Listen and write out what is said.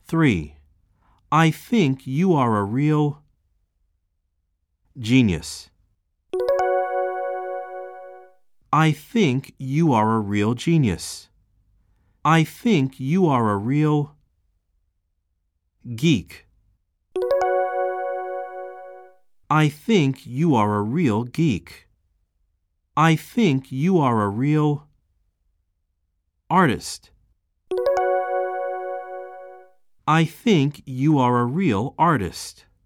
3. I think you are a real genius. I think you are a real genius. I think you are a real geek. I think you are a real geek. I think you are a real artist. I think you are a real artist.